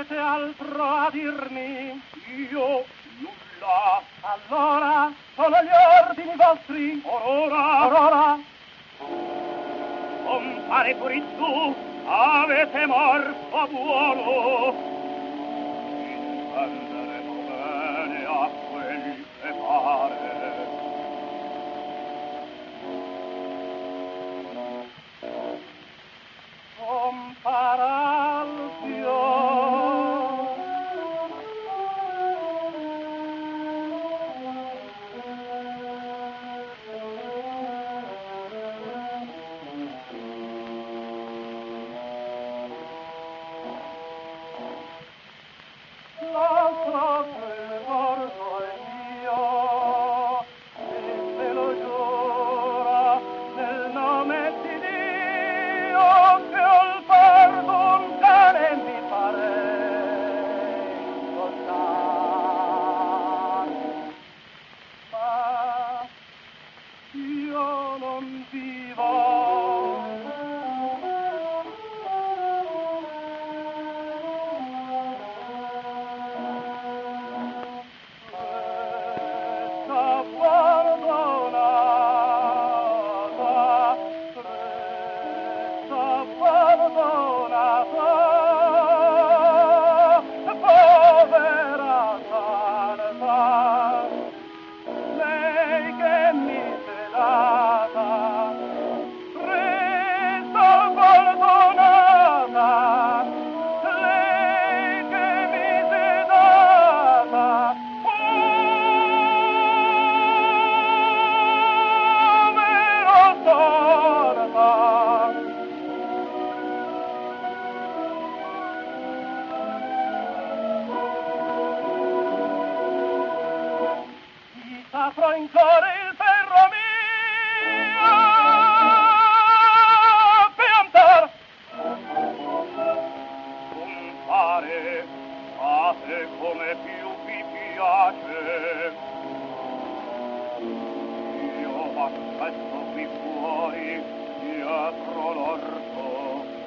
avete altro a dirmi? Io nulla. Allora sono gli ordini vostri. Orora. Compare Curizzu, avete morto buono. Intenderemo bene a quel che pare. Compare Alfio. L'altro che morto è mio, e se lo giura nel nome di Dio, che ho perso un cane mi farei soltar. Ma io non vivo. Lei che mi sedata, resta perdonata, lei che mi sedata, povera sorda. Mi saprò in cuore il ferro mio piantar. Compare, fate come più vi piace. Io m'aspetto qui fuori dietro l'orto.